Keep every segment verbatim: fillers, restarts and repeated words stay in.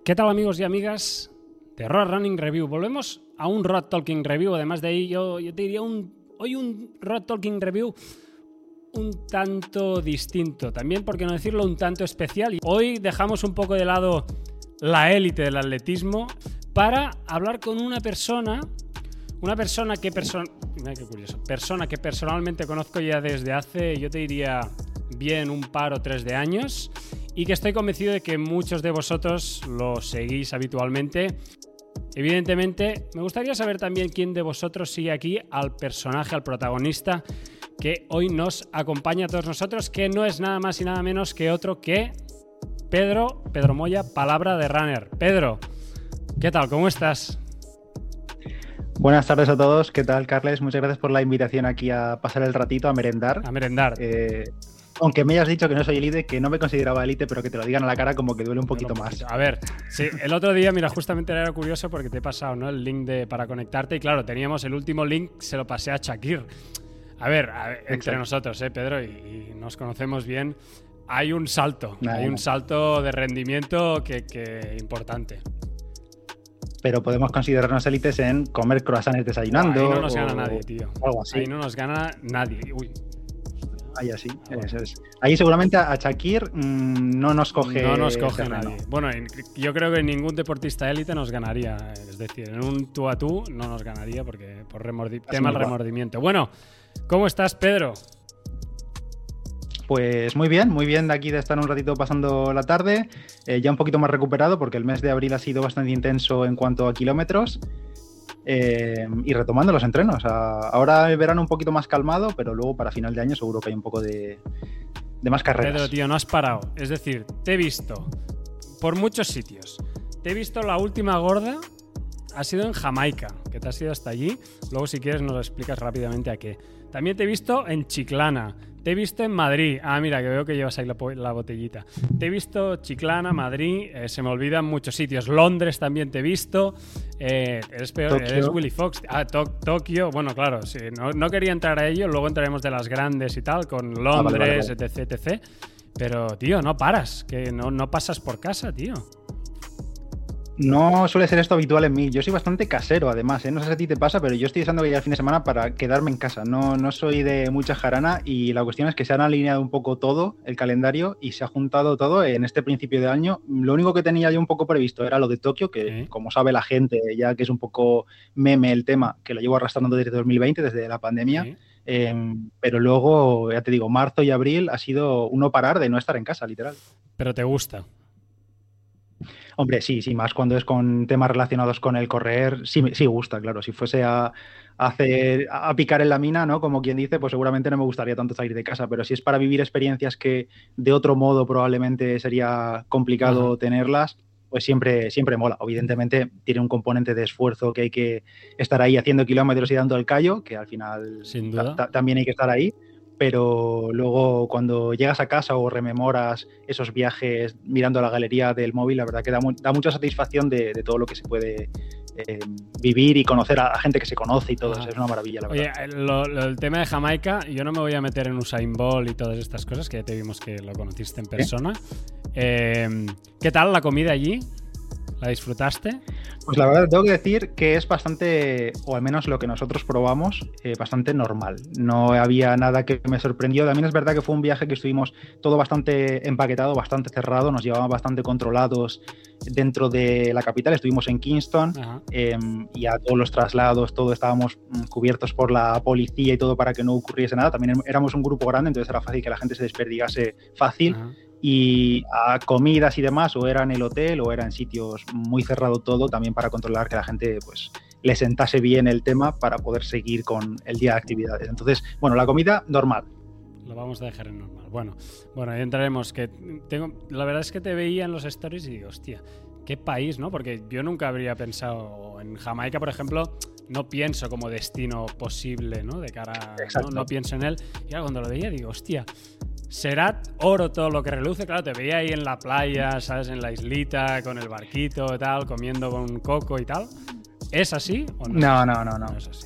¿Qué tal, amigos y amigas de Road Running Review? Volvemos a un Road Talking Review. Además de ahí, yo, yo te diría un, hoy un Road Talking Review un tanto distinto. También, por qué no decirlo, un tanto especial. Hoy dejamos un poco de lado la élite del atletismo para hablar con una persona, una persona que, perso- Mira qué curioso, persona que personalmente conozco ya desde hace, yo te diría, bien un par o tres de años, y que estoy convencido de que muchos de vosotros lo seguís habitualmente. Evidentemente, me gustaría saber también quién de vosotros sigue aquí al personaje, al protagonista que hoy nos acompaña a todos nosotros, que no es nada más y nada menos que otro que Pedro, Pedro Moya, Palabra de Runner. Pedro, ¿qué tal? ¿Cómo estás? Buenas tardes a todos. ¿Qué tal, Carles? Muchas gracias por la invitación aquí a pasar el ratito, a merendar. A merendar. Eh, aunque me hayas dicho que no soy élite, que no me consideraba élite, pero que te lo digan a la cara como que duele un poquito un más. A ver, sí, el otro día, mira, justamente era curioso porque te he pasado, ¿no?, el link de, para conectarte y claro, teníamos el último link, se lo pasé a Shakir. A ver, a ver entre Exacto. nosotros, ¿eh, Pedro? Y, y nos conocemos bien. Hay un salto, Nah, hay nah. un salto de rendimiento que, que importante. Pero podemos considerarnos élites en comer croissants desayunando. Ahí no nos o gana nadie, tío. Algo así. Ahí no nos gana nadie. Uy. Ahí así. Ah, bueno. Eso es. Ahí seguramente a Shakir mmm, no nos coge. No nos coge terreno. nadie. Bueno, yo creo que ningún deportista élite nos ganaría. Es decir, en un tú a tú no nos ganaría porque por remordi- tema del remordimiento. Bueno, ¿cómo estás, Pedro? Pues muy bien, muy bien de aquí de estar un ratito pasando la tarde, eh, ya un poquito más recuperado porque el mes de abril ha sido bastante intenso en cuanto a kilómetros eh, y retomando los entrenos. A, ahora el verano un poquito más calmado, pero luego para final de año seguro que hay un poco de, de más carreras. Pedro, tío, no has parado. Es decir, te he visto por muchos sitios. Te he visto la última gorda, ha sido en Jamaica, que te has ido hasta allí. Luego, si quieres, nos lo explicas rápidamente a qué. También te he visto en Chiclana. Te he visto en Madrid. Ah, mira, que veo que llevas ahí la, la botellita. Te he visto Chiclana, Madrid, eh, se me olvidan muchos sitios. Londres también te he visto. Eh, eres, peor, eres Willy Fox. Ah, to- Tokio. Bueno, claro, sí, no, no quería entrar a ello. Luego entraremos de las grandes y tal, con Londres, ah, vale, vale, vale. etc, etc. Pero, tío, no paras. Que no, no pasas por casa, tío. No suele ser esto habitual en mí. Yo soy bastante casero, además, ¿eh? No sé si a ti te pasa, pero yo estoy deseando que llegue el fin de semana para quedarme en casa. No, no soy de mucha jarana y la cuestión es que se han alineado un poco todo, el calendario, y se ha juntado todo en este principio de año. Lo único que tenía yo un poco previsto era lo de Tokio, que ¿Eh? como sabe la gente, ya que es un poco meme el tema, que lo llevo arrastrando desde dos mil veinte, desde la pandemia. ¿Eh? Eh, pero luego, ya te digo, marzo y abril ha sido un no parar de no estar en casa, literal. Pero te gusta. Hombre, sí, sí, más cuando es con temas relacionados con el correr, sí, sí gusta, claro. Si fuese a, a hacer, a picar en la mina, ¿no? Como quien dice, pues seguramente no me gustaría tanto salir de casa, pero si es para vivir experiencias que de otro modo probablemente sería complicado Ajá. tenerlas, pues siempre, siempre mola. Evidentemente tiene un componente de esfuerzo que hay que estar ahí haciendo kilómetros y dando el callo, que al final Sin duda. ta- también hay que estar ahí. Pero luego cuando llegas a casa o rememoras esos viajes mirando la galería del móvil, la verdad que da, mu- da mucha satisfacción de, de todo lo que se puede eh, vivir y conocer a, a gente que se conoce y todo eso. Es una maravilla, la verdad. Oye, lo, lo, el tema de Jamaica, yo no me voy a meter en Usain Bolt y todas estas cosas, que ya te vimos que lo conociste en persona. ¿Eh? Eh, ¿Qué tal la comida allí? ¿La disfrutaste? Pues la verdad tengo que decir que es bastante, o al menos lo que nosotros probamos, eh, bastante normal. No había nada que me sorprendió. También es verdad que fue un viaje que estuvimos todo bastante empaquetado, bastante cerrado, nos llevaban bastante controlados dentro de la capital. Estuvimos en Kingston eh, y a todos los traslados, todo estábamos cubiertos por la policía y todo para que no ocurriese nada. También éramos un grupo grande, entonces era fácil que la gente se desperdigase fácil. Ajá. Y a comidas y demás, o era en el hotel o era en sitios muy cerrado todo, también para controlar que la gente pues le sentase bien el tema para poder seguir con el día de actividades. Entonces, bueno, la comida normal. Lo vamos a dejar en normal. Bueno, bueno, ahí entraremos. Que tengo, la verdad es que te veía en los stories y digo, hostia, qué país, ¿no? Porque yo nunca habría pensado en Jamaica, por ejemplo. No pienso como destino posible, ¿no? De cara, ¿no? No pienso en él. Y ahora cuando lo veía digo, hostia, será oro todo lo que reluce. Claro, te veía ahí en la playa, ¿sabes? En la islita, con el barquito y tal, comiendo con coco y tal. ¿Es así o no? No, no, no, no. No es así.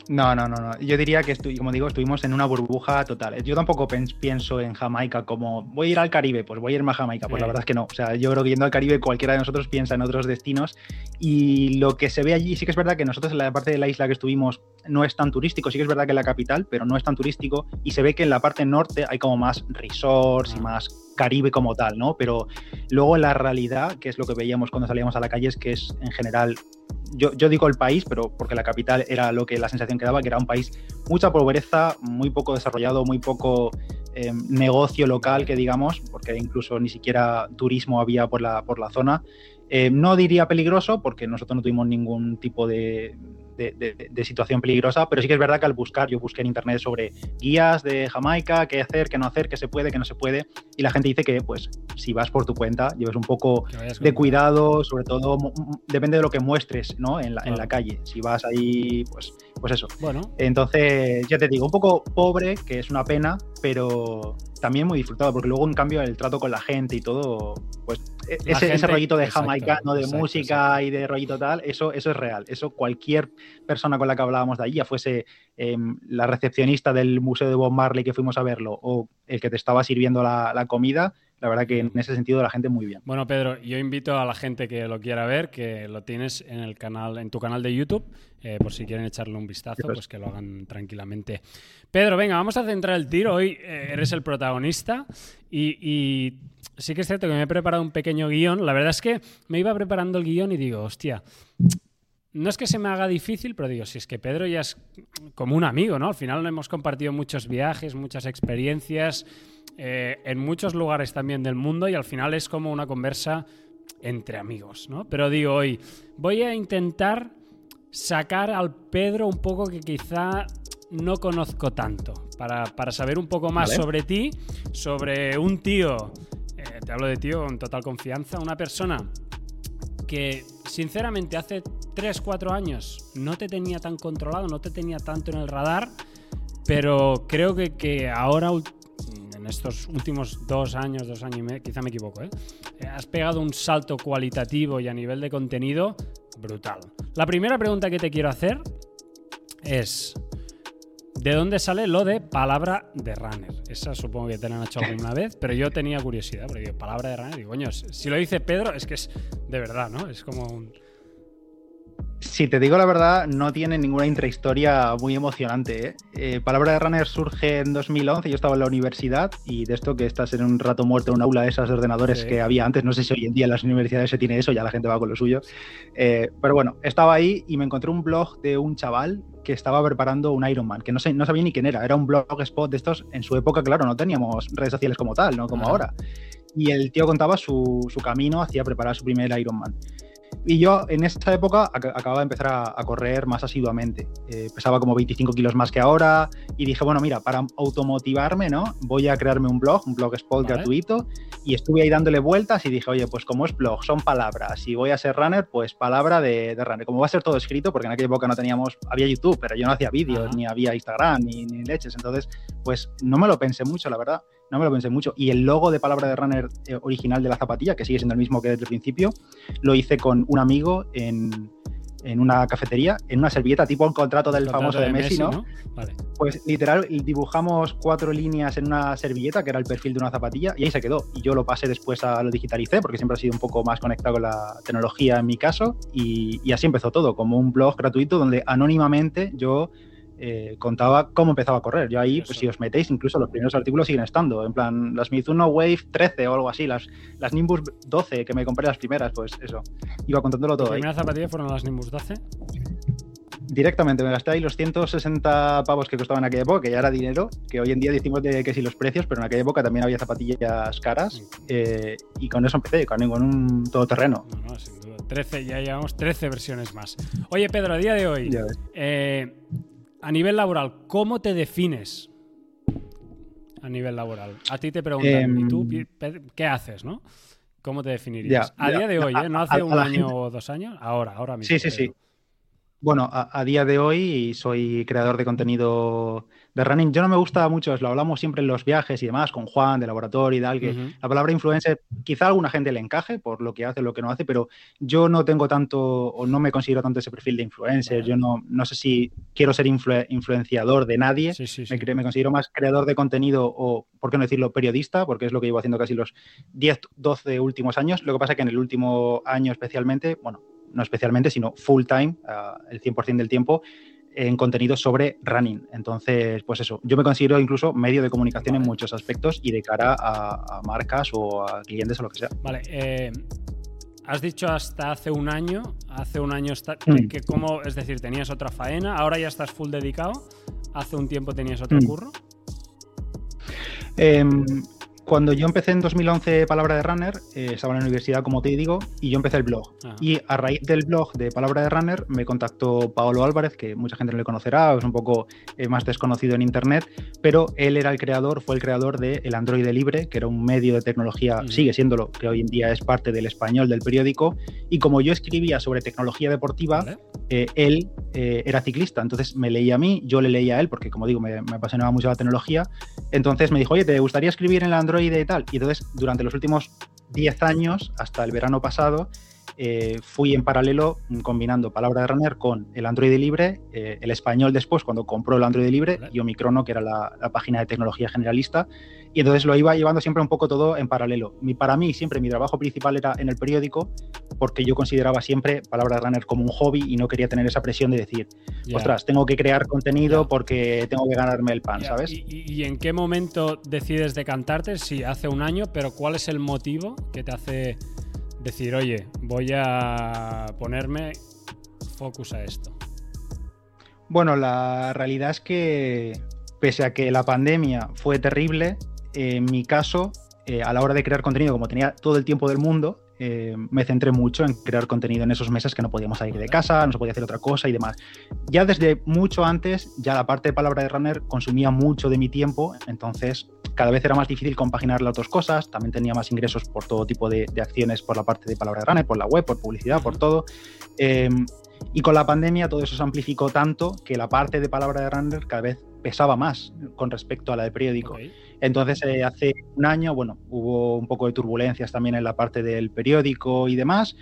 No, no, no, no. Yo diría que, estu como digo, estuvimos en una burbuja total. Yo tampoco pienso en Jamaica como voy a ir al Caribe, pues voy a irme a Jamaica. Pues sí. La verdad es que no. O sea, yo creo que yendo al Caribe cualquiera de nosotros piensa en otros destinos y lo que se ve allí, sí que es verdad que nosotros en la parte de la isla que estuvimos no es tan turístico, sí que es verdad que en la capital, pero no es tan turístico y se ve que en la parte norte hay como más resorts ah. y más Caribe como tal, ¿no? Pero luego la realidad, que es lo que veíamos cuando salíamos a la calle, es que es en general... Yo, yo digo el país, pero porque la capital era lo que la sensación que daba, que era un país mucha pobreza, muy poco desarrollado, muy poco eh, negocio local, que digamos, porque incluso ni siquiera turismo había por la, por la zona. Eh, no diría peligroso, porque nosotros no tuvimos ningún tipo de, de, de, de situación peligrosa, pero sí que es verdad que al buscar, yo busqué en internet sobre guías de Jamaica, qué hacer, qué no hacer, qué se puede, qué no se puede, y la gente dice que, pues, si vas por tu cuenta, lleves un poco de cuidado, sobre todo, depende de lo que muestres, ¿no? En la, claro. en la calle. Si vas ahí, pues, pues eso. Bueno. Entonces, ya te digo, un poco pobre, que es una pena, pero también muy disfrutado, porque luego, en cambio, el trato con la gente y todo, pues, ese, gente, ese rollito de jamaicano, de exacto, música exacto. y de rollito tal, eso, eso es real. Eso cualquier persona con la que hablábamos de allí, ya fuese eh, la recepcionista del Museo de Bob Marley que fuimos a verlo o el que te estaba sirviendo la, la comida, la verdad que en ese sentido la gente muy bien. Bueno, Pedro, yo invito a la gente que lo quiera ver, que lo tienes en el canal, en tu canal de YouTube, eh, por si quieren echarle un vistazo, pues. pues que lo hagan tranquilamente. Pedro, venga, vamos a centrar el tiro. Hoy eh, eres el protagonista y, y sí que es cierto que me he preparado un pequeño guión. La verdad es que me iba preparando el guión y digo, hostia, no es que se me haga difícil, pero digo, si es que Pedro ya es como un amigo, ¿no? Al final hemos compartido muchos viajes, muchas experiencias, eh, en muchos lugares también del mundo y al final es como una conversa entre amigos, ¿no? Pero digo, hoy voy a intentar sacar al Pedro un poco que quizá no conozco tanto, para, para saber un poco más ¿Vale? sobre ti, sobre un tío, eh, te hablo de tío con total confianza, una persona que sinceramente hace tres cuatro años no te tenía tan controlado, no te tenía tanto en el radar, pero creo que, que ahora, en estos últimos dos años, dos años y medio, quizá me equivoco, ¿eh? has pegado un salto cualitativo y a nivel de contenido brutal. La primera pregunta que te quiero hacer es, ¿de dónde sale lo de palabra de runner? Esa supongo que te la han hecho alguna vez, pero yo tenía curiosidad, porque digo, palabra de runner, digo, coño, si lo dice Pedro, es que es de verdad, ¿no? Es como un... Si te digo la verdad, no tiene ninguna intrahistoria muy emocionante, ¿eh? Eh, Palabra de Runner surge en dos mil once, yo estaba en la universidad y de esto que estás en un rato muerto en un aula de esas de ordenadores sí. que había antes, no sé si hoy en día en las universidades se tiene eso, ya la gente va con lo suyo, eh, pero bueno, estaba ahí y me encontré un blog de un chaval que estaba preparando un Ironman, que no sé, no sabía ni quién era, era un blogspot de estos, en su época, claro, no teníamos redes sociales como tal, no como ah. ahora, y el tío contaba su, su camino hacia preparar su primer Ironman. Y yo en esa época ac acababa de empezar a, a correr más asiduamente. Eh, pesaba como veinticinco kilos más que ahora y dije, bueno, mira, para automotivarme, ¿no? Voy a crearme un blog, un blogspot ¿Vale? gratuito y estuve ahí dándole vueltas y dije, oye, pues como es blog, son palabras y voy a ser runner, pues palabra de, de runner. Como va a ser todo escrito, porque en aquella época no teníamos, había YouTube, pero yo no hacía vídeos, uh-huh. ni había Instagram, ni, ni leches. Entonces, pues no me lo pensé mucho, la verdad. No me lo pensé mucho. Y el logo de palabra de runner eh, original de la zapatilla, que sigue siendo el mismo que desde el principio, lo hice con un amigo en, en una cafetería, en una servilleta, tipo un contrato del contrato famoso de, de Messi, Messi, ¿no? ¿no? Vale. Pues literal, dibujamos cuatro líneas en una servilleta, que era el perfil de una zapatilla, y ahí se quedó. Y yo lo pasé después a lo digitalicé, porque siempre ha sido un poco más conectado con la tecnología en mi caso, y, y así empezó todo, como un blog gratuito donde anónimamente yo... Eh, contaba cómo empezaba a correr. Yo ahí, pues si os metéis, incluso los primeros artículos siguen estando. En plan, las Mizuno Wave trece o algo así, las, las Nimbus doce que me compré las primeras, pues eso. Iba contándolo todo. ¿Las primeras zapatillas fueron las Nimbus doce? Directamente, me gasté ahí los ciento sesenta pavos que costaban en aquella época, que ya era dinero, que hoy en día decimos de que sí los precios, pero en aquella época también había zapatillas caras, eh, y con eso empecé, con, con un todoterreno. No, no, sin duda. trece, ya llevamos trece versiones más. Oye, Pedro, a día de hoy, eh, a nivel laboral, ¿cómo te defines a nivel laboral? A ti te preguntan, eh, ¿y tú qué haces, no? ¿Cómo te definirías? Ya, a ya, día de hoy, ¿eh? No hace a, a un año gente... o dos años, ahora, ahora mismo. Sí, sí, sí. Bueno, a, a día de hoy soy creador de contenido de running. Yo no me gusta mucho, lo hablamos siempre en los viajes y demás, con Juan de laboratorio y tal, que Uh-huh. la palabra influencer quizá a alguna gente le encaje por lo que hace, lo que no hace, pero yo no tengo tanto o no me considero tanto ese perfil de influencer. Vale. Yo no, no sé si quiero ser influ- influenciador de nadie. Sí, sí, sí. Me, cre- me considero más creador de contenido o, por qué no decirlo, periodista, porque es lo que llevo haciendo casi los diez, doce últimos años. Lo que pasa es que en el último año especialmente, bueno, no especialmente, sino full time, uh, el cien por ciento del tiempo, en contenido sobre running. Entonces, pues eso, yo me considero incluso medio de comunicación vale. en muchos aspectos y de cara a, a marcas o a clientes o lo que sea. Vale, eh, has dicho hasta hace un año, hace un año, está, mm. que, que como, es decir, tenías otra faena, ahora ya estás full dedicado, hace un tiempo tenías otro mm. curro. Eh, Cuando yo empecé en dos mil once Palabra de Runner, eh, estaba en la universidad, como te digo, y yo empecé el blog. Ajá. Y a raíz del blog de Palabra de Runner me contactó Paolo Álvarez, que mucha gente no le conocerá, es un poco eh, más desconocido en internet, pero él era el creador, fue el creador de El Androide Libre, que era un medio de tecnología, uh-huh. sigue siéndolo, que hoy en día es parte del Español, del periódico, y como yo escribía sobre tecnología deportiva, ¿vale? eh, él eh, era ciclista, entonces me leía a mí, yo le leía a él, porque como digo, me, me apasionaba mucho la tecnología, entonces me dijo, oye, ¿te gustaría escribir en el Android y tal? Y entonces, durante los últimos diez años, hasta el verano pasado, eh, fui en paralelo combinando Palabra de Runner con el Android Libre, eh, el Español después, cuando compró el Android Libre, ¿vale? y Omicrono, que era la, la página de tecnología generalista, y entonces lo iba llevando siempre un poco todo en paralelo. Mi, para mí, siempre mi trabajo principal era en el periódico, porque yo consideraba siempre Palabra de Runner como un hobby y no quería tener esa presión de decir, yeah. ostras, tengo que crear contenido yeah. porque tengo que ganarme el pan, yeah. ¿sabes? ¿Y, ¿Y en qué momento decides decantarte? Sí, hace un año, pero ¿cuál es el motivo que te hace decir, oye, voy a ponerme focus a esto? Bueno, la realidad es que, pese a que la pandemia fue terrible, eh, en mi caso, eh, a la hora de crear contenido, como tenía todo el tiempo del mundo, eh, me centré mucho en crear contenido en esos meses que no podíamos salir de casa, no se podía hacer otra cosa y demás. Ya desde mucho antes, ya la parte de Palabra de Runner consumía mucho de mi tiempo, entonces cada vez era más difícil compaginar las dos cosas. También tenía más ingresos por todo tipo de, de acciones por la parte de Palabra de Runner, por la web, por publicidad, por todo. Eh, y con la pandemia todo eso se amplificó tanto que la parte de Palabra de Runner cada vez pesaba más con respecto a la de periódico. Okay. Entonces, eh, hace un año, bueno, hubo un poco de turbulencias también en la parte del periódico y demás,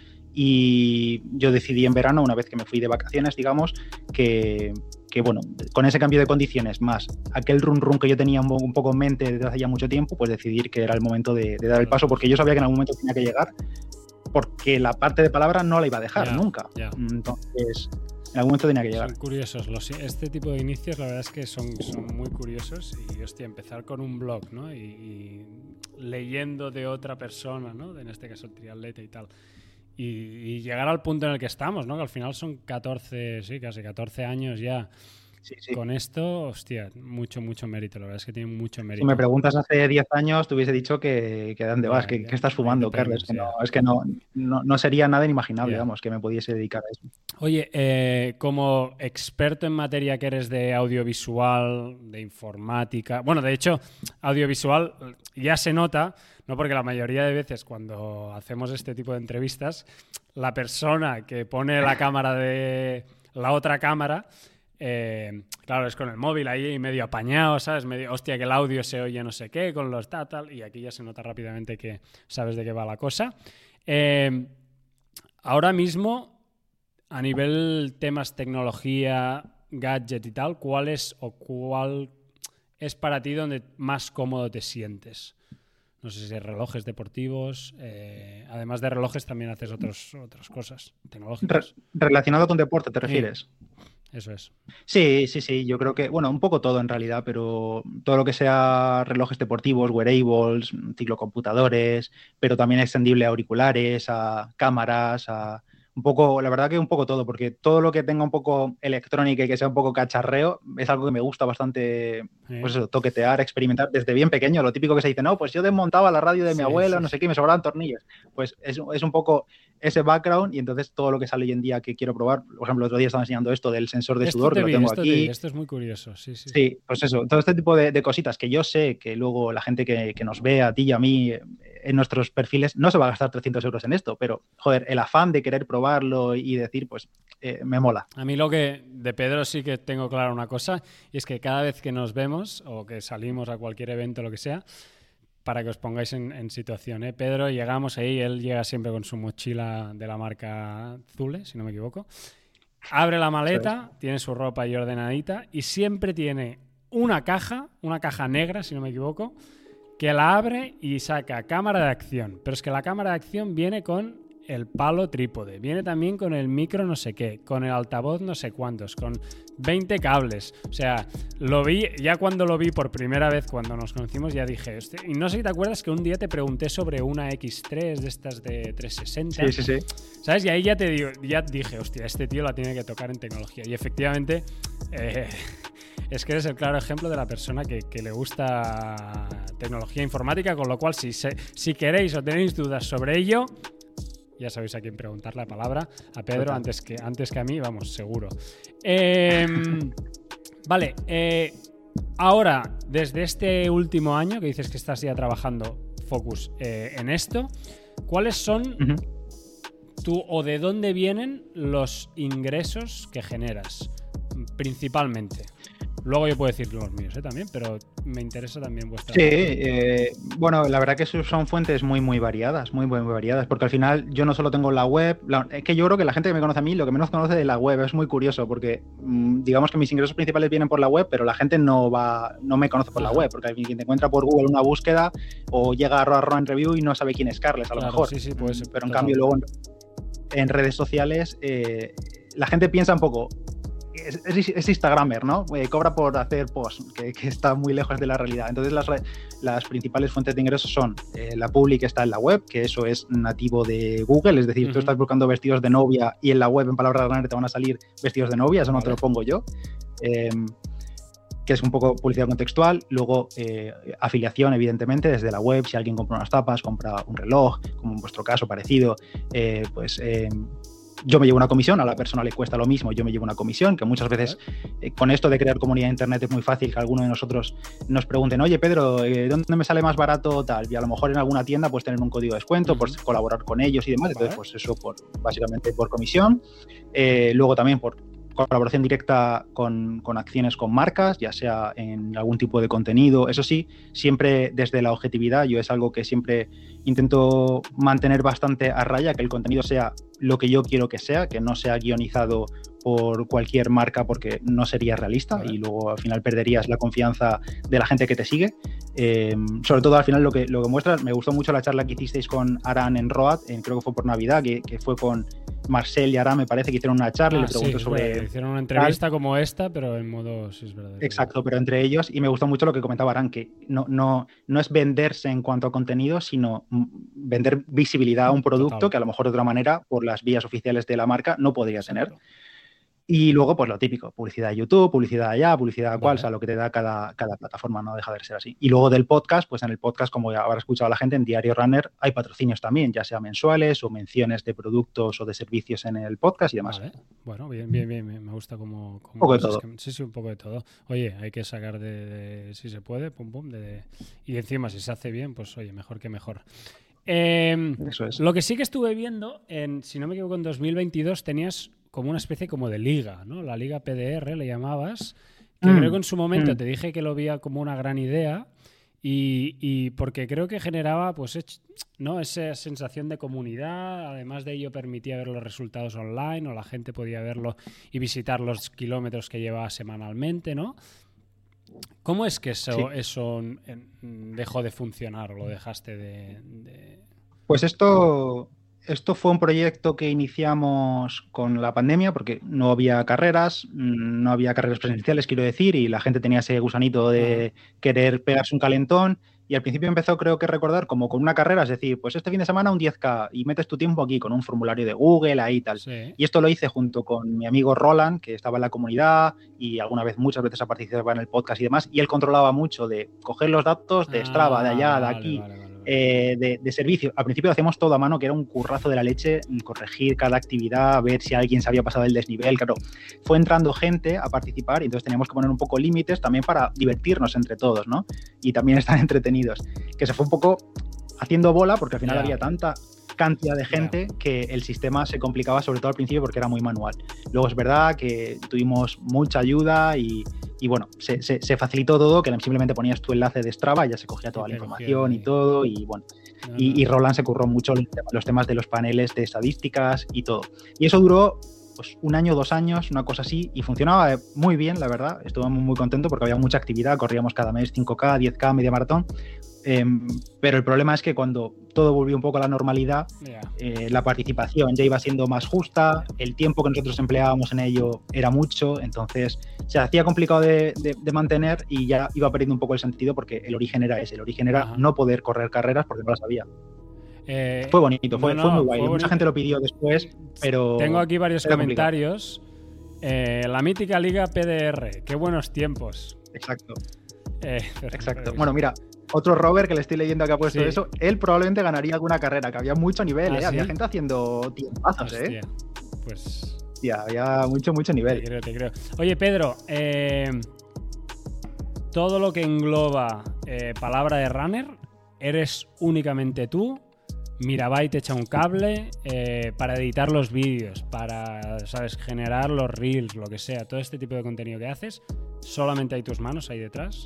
y yo decidí en verano, una vez que me fui de vacaciones, digamos, que, que bueno, con ese cambio de condiciones, más aquel run run que yo tenía un, un poco en mente desde hace ya mucho tiempo, pues decidir que era el momento de, de dar el paso, porque yo sabía que en algún momento tenía que llegar, porque la parte de palabra no la iba a dejar yeah, nunca. Yeah. Entonces, en algún momento tenía que llegar. Son curiosos. Los, este tipo de inicios, la verdad es que son, son muy curiosos. Y, hostia, empezar con un blog, ¿no? Y, y leyendo de otra persona, ¿no? En este caso, el triatleta y tal. Y, y llegar al punto en el que estamos, ¿no? Que al final son catorce, sí, casi catorce años ya. Sí, sí. Con esto, hostia, mucho, mucho mérito. La verdad es que tiene mucho mérito. Si me preguntas hace diez años, te hubiese dicho que, que ¿dónde vas? ¿Qué, ¿Qué estás fumando, Carlos? Que no, es que no, no, no sería nada inimaginable, yeah. digamos, que me pudiese dedicar a eso. Oye, eh, como experto en materia que eres de audiovisual, de informática... Bueno, de hecho, audiovisual ya se nota, ¿no? Porque la mayoría de veces cuando hacemos este tipo de entrevistas, la persona que pone la cámara de la otra cámara... Eh, claro, es con el móvil ahí medio apañado, ¿sabes? Medio, hostia, que el audio se oye no sé qué, con los tal, tal, y aquí ya se nota rápidamente que sabes de qué va la cosa. Eh, ahora mismo, a nivel temas tecnología, gadget y tal, ¿cuál es o cuál es para ti donde más cómodo te sientes? No sé si relojes deportivos, eh, además de relojes también haces otros, otras cosas tecnológicas. Re- relacionado con deporte, ¿te refieres? Sí. Eso es. Sí, sí, sí, yo creo que, bueno, un poco todo en realidad, pero todo lo que sea relojes deportivos, wearables, ciclocomputadores, pero también extendible a auriculares, a cámaras, a un poco, la verdad que un poco todo, porque todo lo que tenga un poco electrónica y que sea un poco cacharreo es algo que me gusta bastante, sí. pues eso, toquetear, experimentar desde bien pequeño. Lo típico que se dice, no, pues yo desmontaba la radio de mi sí, abuela, sí, no sé qué, me sobraban tornillos. Pues es, es un poco ese background y entonces todo lo que sale hoy en día que quiero probar, por ejemplo, el otro día estaba enseñando esto del sensor de esto sudor, que lo tengo esto aquí. Te, esto es muy curioso, sí, sí. Sí, pues eso, todo este tipo de, de cositas que yo sé que luego la gente que, que nos ve a ti y a mí, eh, en nuestros perfiles no se va a gastar trescientos euros en esto, pero, joder, el afán de querer probarlo y decir, pues, eh, me mola. A mí lo que de Pedro sí que tengo claro una cosa, y es que cada vez que nos vemos o que salimos a cualquier evento o lo que sea, para que os pongáis en, en situación, ¿eh? Pedro, llegamos ahí, él llega siempre con su mochila de la marca Zule, si no me equivoco, abre la maleta, sí, tiene su ropa ahí ordenadita y siempre tiene una caja, una caja negra, si no me equivoco, que la abre y saca cámara de acción. Pero es que la cámara de acción viene con el palo trípode, viene también con el micro no sé qué, con el altavoz no sé cuántos, con veinte cables. O sea, lo vi, ya cuando lo vi por primera vez, cuando nos conocimos, ya dije, hostia, y no sé si te acuerdas que un día te pregunté sobre una equis tres de estas de trescientos sesenta. Sí, sí, sí. ¿Sabes? Y ahí ya te digo, ya dije, hostia, este tío la tiene que tocar en tecnología. Y efectivamente, eh, es que eres el claro ejemplo de la persona que, que le gusta tecnología informática, con lo cual, si, se, si queréis o tenéis dudas sobre ello, ya sabéis a quién preguntar la palabra, a Pedro antes que, antes que a mí, vamos, seguro. Eh, vale, eh, ahora, desde este último año, que dices que estás ya trabajando, Focus, eh, en esto, ¿cuáles son uh-huh. tú o de dónde vienen los ingresos que generas, principalmente? Luego yo puedo decir los míos ¿eh? también, pero me interesa también vuestra... Sí, eh, bueno, la verdad que son fuentes muy, muy variadas, muy, muy variadas, porque al final yo no solo tengo la web, la, es que yo creo que la gente que me conoce a mí, lo que menos conoce de la web, es muy curioso, porque mmm, digamos que mis ingresos principales vienen por la web, pero la gente no va, no me conoce por la web, porque alguien te encuentra por Google una búsqueda o llega a Roll and Review y no sabe quién es Carles, a lo claro, mejor. Sí, sí, puede ser, pero en total. cambio luego en, en redes sociales eh, la gente piensa un poco... Es, es, es Instagramer, ¿no? Eh, cobra por hacer posts, que, que está muy lejos de la realidad. Entonces las, las principales fuentes de ingresos son eh, la publi que está en la web, que eso es nativo de Google, es decir, uh-huh. tú estás buscando vestidos de novia y en la web en palabras grandes te van a salir vestidos de novia, eso no vale. te lo pongo yo. Eh, que es un poco publicidad contextual. Luego eh, afiliación, evidentemente, desde la web, si alguien compra unas tapas, compra un reloj, como en vuestro caso parecido, eh, pues... Eh, yo me llevo una comisión, a la persona le cuesta lo mismo, yo me llevo una comisión, que muchas veces eh, con esto de crear comunidad en internet es muy fácil que alguno de nosotros nos pregunten, oye Pedro, eh, ¿dónde me sale más barato tal? Y a lo mejor en alguna tienda puedes tener un código de descuento, uh-huh. por colaborar con ellos y demás, entonces pues eso por, básicamente por comisión. Eh, luego también por colaboración directa con, con acciones con marcas, ya sea en algún tipo de contenido, eso sí, siempre desde la objetividad. Yo es algo que siempre intento mantener bastante a raya, que el contenido sea lo que yo quiero que sea, que no sea guionizado por cualquier marca porque no sería realista vale. y luego al final perderías la confianza de la gente que te sigue. Eh, sobre todo al final lo que, lo que muestras, me gustó mucho la charla que hicisteis con Aran en Road, eh, creo que fue por Navidad, que, que fue con Marcel y Aran, me parece que hicieron una charla ah, y le preguntó sí, sobre... Verdad. Hicieron una entrevista tal. Como esta, pero en modo... Sí, es verdad. Exacto, pero entre ellos, y me gustó mucho lo que comentaba Aran, que no, no, no es venderse en cuanto a contenido, sino vender visibilidad a un producto Total. Que a lo mejor de otra manera, por las vías oficiales de la marca, no podría tener. Exacto. Y luego, pues lo típico, publicidad de YouTube, publicidad allá, publicidad vale. cual, o sea, lo que te da cada, cada plataforma, no deja de ser así. Y luego del podcast, pues en el podcast, como ya habrá escuchado la gente, en Diario Runner hay patrocinios también, ya sea mensuales o menciones de productos o de servicios en el podcast y demás. Vale. Bueno, bien, bien, bien, me gusta como... como un poco de todo. Que, sí, sí, un poco de todo. Oye, hay que sacar de, de si se puede, pum, pum, de, de, y encima si se hace bien, pues oye, mejor que mejor. Eh, Eso es. Lo que sí que estuve viendo, en, si no me equivoco, en dos mil veintidós tenías como una especie como de liga, ¿no? La liga P D R le llamabas, que mm. creo que en su momento mm. te dije que lo veía como una gran idea y, y porque creo que generaba pues ¿no? esa sensación de comunidad, además de ello permitía ver los resultados online o la gente podía verlo y visitar los kilómetros que llevaba semanalmente, ¿no? ¿Cómo es que eso, sí. eso dejó de funcionar o lo dejaste de...? de... Pues esto... Esto fue un proyecto que iniciamos con la pandemia porque no había carreras, no había carreras presenciales, quiero decir, y la gente tenía ese gusanito de querer pegarse un calentón. Y al principio empezó, creo que recordar, como con una carrera, es decir, pues este fin de semana un diez K y metes tu tiempo aquí con un formulario de Google, ahí y tal. Sí. Y esto lo hice junto con mi amigo Roland, que estaba en la comunidad y alguna vez, muchas veces ha participado en el podcast y demás, y él controlaba mucho de coger los datos de Strava, ah, de allá, de aquí. Vale, vale, vale. Eh, de, de servicio. Al principio lo hacíamos todo a mano, que era un currazo de la leche, corregir cada actividad, ver si alguien se había pasado el desnivel. Claro, fue entrando gente a participar y entonces teníamos que poner un poco límites también para divertirnos entre todos, ¿no? Y también estar entretenidos. Que se fue un poco haciendo bola, porque al final yeah. había tanta cantidad de gente yeah. que el sistema se complicaba, sobre todo al principio, porque era muy manual. Luego es verdad que tuvimos mucha ayuda y, y bueno, se, se, se facilitó todo, que simplemente ponías tu enlace de Strava y ya se cogía toda la información y todo, y bueno, no, y, no. y Roland se curró mucho los temas de los paneles de estadísticas y todo. Y eso duró pues un año, dos años, una cosa así, y funcionaba muy bien, la verdad. Estuvimos muy contentos porque había mucha actividad, corríamos cada mes cinco K, diez K, media maratón. Eh, pero el problema es que cuando todo volvió un poco a la normalidad, yeah. eh, la participación ya iba siendo más justa, el tiempo que nosotros empleábamos en ello era mucho, entonces se hacía complicado de, de, de mantener y ya iba perdiendo un poco el sentido porque el origen era ese, el origen era Ajá. no poder correr carreras porque no las había. Eh, fue bonito, fue, no, no, fue muy guay. Fue Mucha gente lo pidió después, pero... Tengo aquí varios comentarios. Eh, la mítica Liga P D R, qué buenos tiempos. Exacto. Eh, Exacto. Bueno, mira, otro Robert que le estoy leyendo que ha puesto sí. eso, él probablemente ganaría alguna carrera, que había mucho nivel, ¿Ah, ¿eh? ¿sí? Había gente haciendo tiempazos, ¿eh? Pues... Tía, había mucho, mucho nivel. Te creo, te creo. Oye, Pedro, eh, todo lo que engloba eh, palabra de runner, ¿eres únicamente tú? Mirabai te echa un cable eh, para editar los vídeos, para, ¿sabes?, generar los reels, lo que sea, todo este tipo de contenido que haces, ¿solamente hay tus manos ahí detrás?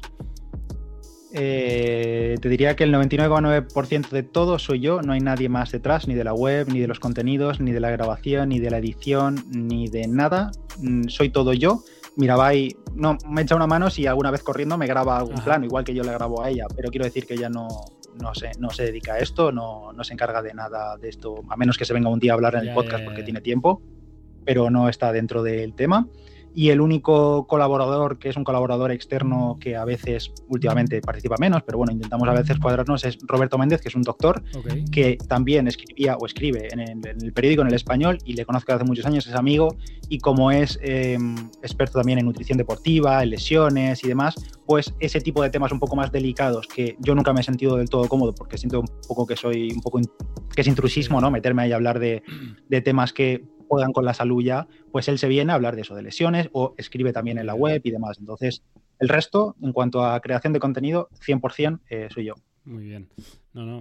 Eh, te diría que el noventa y nueve coma nueve por ciento de todo soy yo, no hay nadie más detrás, ni de la web, ni de los contenidos, ni de la grabación, ni de la edición, ni de nada. Soy todo yo. Mirabai no, me echa una mano si alguna vez corriendo me graba algún Ajá. plano, igual que yo le grabo a ella, pero quiero decir que ella no, no, se, no se dedica a esto, no, no se encarga de nada de esto, a menos que se venga un día a hablar en el yeah, podcast yeah, porque yeah. tiene tiempo, pero no está dentro del tema. Y el único colaborador, que es un colaborador externo que a veces, últimamente participa menos, pero bueno, intentamos a veces cuadrarnos, es Roberto Méndez, que es un doctor, okay. que también escribía o escribe en el, en el periódico, en El Español, y le conozco hace muchos años, es amigo, y como es eh, experto también en nutrición deportiva, en lesiones y demás, pues ese tipo de temas un poco más delicados, que yo nunca me he sentido del todo cómodo, porque siento un poco que soy un poco, que es intrusismo, ¿no? Meterme ahí a hablar de, de temas que juegan con la salud ya, pues él se viene a hablar de eso, de lesiones, o escribe también en la web y demás. Entonces, el resto, en cuanto a creación de contenido, cien por ciento eh, soy yo. Muy bien. No, no,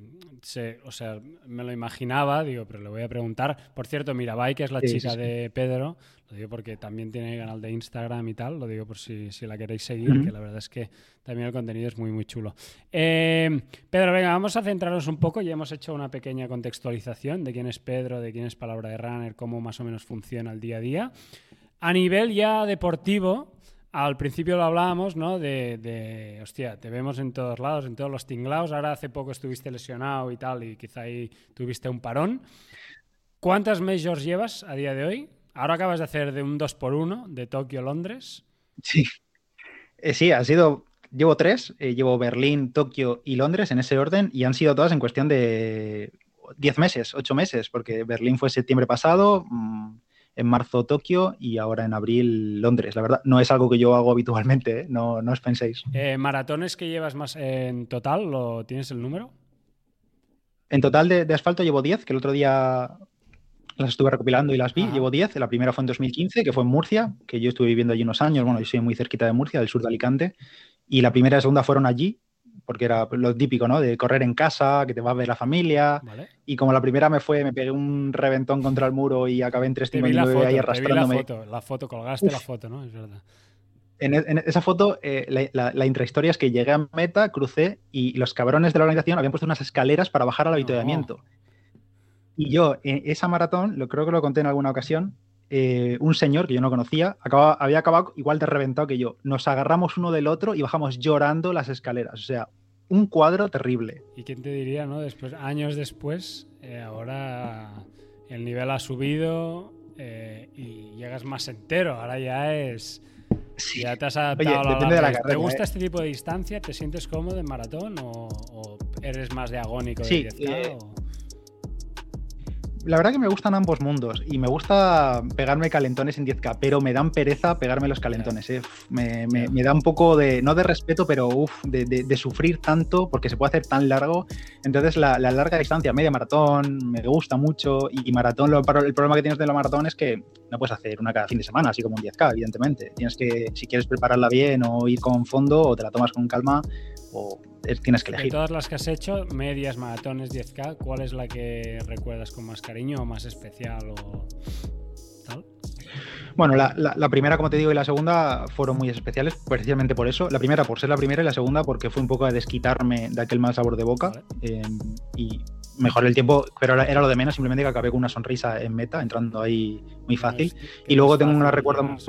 se, o sea, me lo imaginaba, digo, pero le voy a preguntar. Por cierto, Mirabai, que es la sí, chica sí, sí. de Pedro, lo digo porque también tiene canal de Instagram y tal, lo digo por si, si la queréis seguir, uh-huh. que la verdad es que también el contenido es muy, muy chulo. Eh, Pedro, venga, vamos a centrarnos un poco. Ya hemos hecho una pequeña contextualización de quién es Pedro, de quién es Palabra de Runner, cómo más o menos funciona el día a día. A nivel ya deportivo, al principio lo hablábamos, ¿no? De, de, hostia, te vemos en todos lados, en todos los tinglaos. Ahora hace poco estuviste lesionado y tal, y quizá ahí tuviste un parón. ¿Cuántas majors llevas a día de hoy? Ahora acabas de hacer de un dos por uno de Tokio a Londres. Sí, eh, sí, ha sido... Llevo tres, eh, llevo Berlín, Tokio y Londres en ese orden, y han sido todas en cuestión de diez meses, ocho meses, porque Berlín fue septiembre pasado, mmm, en marzo Tokio y ahora en abril Londres. La verdad, no es algo que yo hago habitualmente, ¿eh? no, no os penséis. Eh, ¿Maratones que llevas más en total? ¿Lo, ¿Tienes el número? En total de, de asfalto llevo diez, que el otro día las estuve recopilando y las vi. Ajá. Llevo diez. La primera fue en dos mil quince, que fue en Murcia, que yo estuve viviendo allí unos años. Bueno, yo soy muy cerquita de Murcia, del sur de Alicante. Y la primera y la segunda fueron allí, porque era lo típico, ¿no? De correr en casa, que te va a ver la familia. Vale. Y como la primera me fue, me pegué un reventón contra el muro y acabé en tres cincuenta y nueve ahí arrastrándome. Te vi la foto, la foto, colgaste Uf. la foto, ¿no? Es verdad. En, en esa foto, eh, la, la, la intrahistoria es que llegué a meta, crucé y los cabrones de la organización habían puesto unas escaleras para bajar al avituallamiento. No. Y yo, en esa maratón, lo creo que lo conté en alguna ocasión, eh, un señor que yo no conocía acababa, había acabado igual de reventado que yo. Nos agarramos uno del otro y bajamos llorando las escaleras. O sea, un cuadro terrible. ¿Y quién te diría, no? Después, años después, eh, ahora el nivel ha subido eh, y llegas más entero. Ahora ya es... Sí. Ya te has adaptado. Oye, depende de la carrera, ¿Te gusta eh? este tipo de distancia? ¿Te sientes cómodo en maratón o, o eres más de agónico? Sí. De diez K, eh, o... la verdad que me gustan ambos mundos y me gusta pegarme calentones en diez K, pero me dan pereza pegarme los calentones. ¿eh? Me, me, me da un poco de, no de respeto, pero uf, de, de, de sufrir tanto porque se puede hacer tan largo. Entonces la, la larga distancia, media maratón, me gusta mucho y, y maratón, lo, el problema que tienes de la maratón es que no puedes hacer una cada fin de semana, así como un diez K, evidentemente. Tienes que, si quieres prepararla bien o ir con fondo o te la tomas con calma o tienes que elegir. De todas las que has hecho, medias, maratones, diez K, ¿cuál es la que recuerdas con más cariño o más especial o tal? Bueno, la, la, la primera, como te digo, y la segunda fueron muy especiales, precisamente por eso. La primera por ser la primera y la segunda porque fue un poco a desquitarme de aquel mal sabor de boca. Vale. eh, y mejoré el tiempo, pero era lo de menos, simplemente que acabé con una sonrisa en meta, entrando ahí muy fácil. No es, y luego tengo una recuerdo más...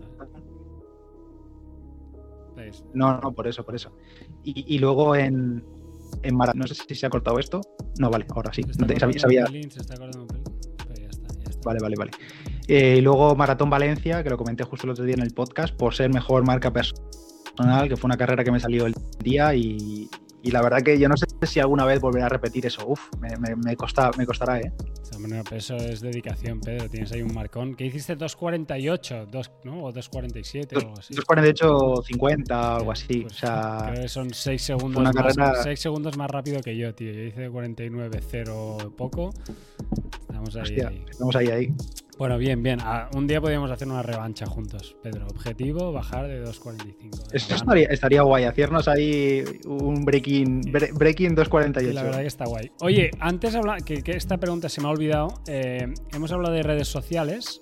No, no, por eso, por eso. Y, y luego en, en maratón, no sé si se ha cortado esto. No, vale, ahora sí. No te, sabía, sabía... Pelín, se está cortando un pelín, pero ya está, ya está. Vale, vale, vale. Eh, y luego Maratón Valencia, que lo comenté justo el otro día en el podcast, por ser mejor marca personal, que fue una carrera que me salió el día y, y la verdad que yo no sé si alguna vez volveré a repetir eso. Uf, me, me, me, costa, me costará, ¿eh? Bueno, pero eso es dedicación, Pedro. Tienes ahí un marcón. ¿Qué hiciste? dos cuarenta y ocho, dos, ¿no? O dos cuarenta y siete o algo así. dos cuarenta y ocho cincuenta, algo así. Pues, o sea, creo que son seis segundos, una más, carrera... seis segundos más rápido que yo, tío. Yo hice cuarenta y nueve cero poco. Estamos ahí, Hostia, ahí. Estamos ahí, ahí. Bueno, bien, bien. Ah, un día podríamos hacer una revancha juntos, Pedro. Objetivo, bajar de dos cuarenta y cinco. Eso estaría, estaría guay, hacernos ahí un breaking, bre, breaking dos cuarenta y ocho. Sí, la verdad que está guay. Oye, antes habla, que, que esta pregunta se me ha olvidado. Eh, hemos hablado de redes sociales,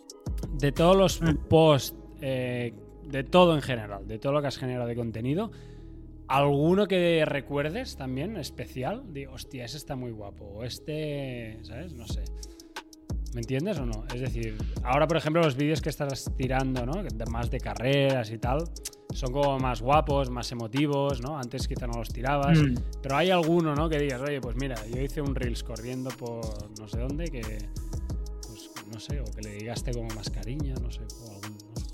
de todos los mm. posts, eh, de todo en general, de todo lo que has generado de contenido. ¿Alguno que recuerdes también especial? Digo, hostia, ese está muy guapo. O este, ¿sabes? No sé. ¿Me entiendes o no? Es decir, ahora, por ejemplo, los vídeos que estás tirando, ¿no? Más de carreras y tal, son como más guapos, más emotivos, ¿no? Antes quizá no los tirabas. Mm. Pero hay alguno, ¿no? Que digas, oye, pues mira, yo hice un Reels corriendo por no sé dónde, que, pues no sé, o que le digaste como más cariño, no sé, o algún,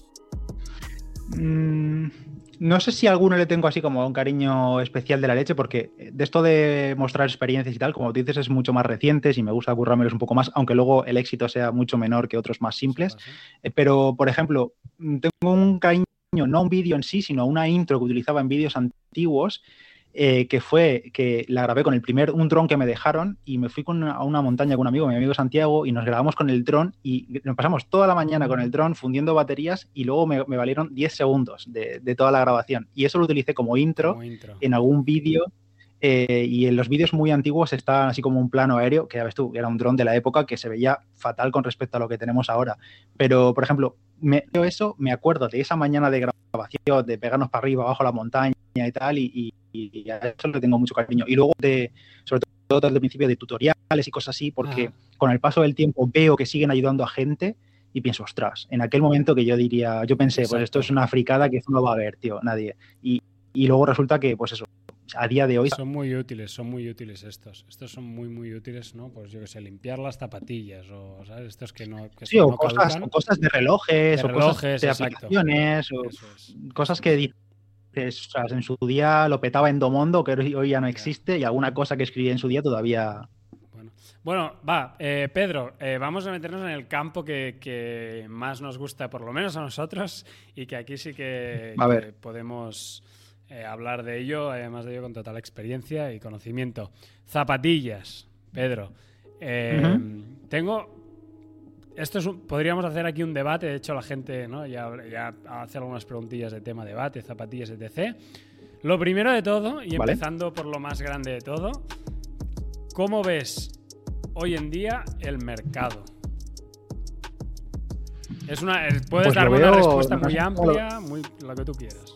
no sé. Mm. No sé si a alguno le tengo así como un cariño especial de la leche, porque de esto de mostrar experiencias y tal, como tú dices, es mucho más recientes y me gusta currármelos un poco más, aunque luego el éxito sea mucho menor que otros más simples. Eh, pero, por ejemplo, tengo un cariño, no a un vídeo en sí, sino a una intro que utilizaba en vídeos antiguos, eh, que fue que la grabé con el primer, un dron que me dejaron y me fui con una, a una montaña con un amigo, mi amigo Santiago, y nos grabamos con el dron y nos pasamos toda la mañana con el dron fundiendo baterías y luego me, me valieron diez segundos de, de toda la grabación. Y eso lo utilicé como intro, como intro. en algún vídeo. Eh, y en los vídeos muy antiguos está así como un plano aéreo, que ya ves tú, era un dron de la época que se veía fatal con respecto a lo que tenemos ahora. Pero, por ejemplo, me, eso, me acuerdo de esa mañana de grabación, de pegarnos para arriba, abajo la montaña y tal, y, y, y a eso le tengo mucho cariño. Y luego, de, sobre todo desde el principio, de tutoriales y cosas así, porque ah. con el paso del tiempo veo que siguen ayudando a gente y pienso, ostras, en aquel momento que yo diría, yo pensé, Exacto. pues esto es una fricada que eso no va a ver, tío, nadie. Y, y luego resulta que, pues eso, a día de hoy... Son muy útiles, son muy útiles estos. Estos son muy, muy útiles, ¿no? Pues yo que sé, limpiar las zapatillas o, ¿sabes? Estos que no que Sí, o, no cosas, o cosas de relojes, de o relojes, cosas de exacto. aplicaciones, o es. cosas que dices, o sea, en su día lo petaba Endomondo, que hoy ya no existe, y alguna cosa que escribí en su día todavía... Bueno, bueno va, eh, Pedro, eh, vamos a meternos en el campo que, que más nos gusta, por lo menos a nosotros, y que aquí sí que, a ver. que podemos... Eh, hablar de ello, además de ello con total experiencia y conocimiento. Zapatillas, Pedro. Eh, uh-huh. Tengo... Esto es un... Podríamos hacer aquí un debate, de hecho la gente, ¿no? ya, ya hace algunas preguntillas de tema debate, zapatillas, etcétera. Lo primero de todo, y ¿Vale? empezando por lo más grande de todo, ¿cómo ves hoy en día el mercado? Es una, puedes pues darme veo, una respuesta no muy sé amplia, muy lo que tú quieras.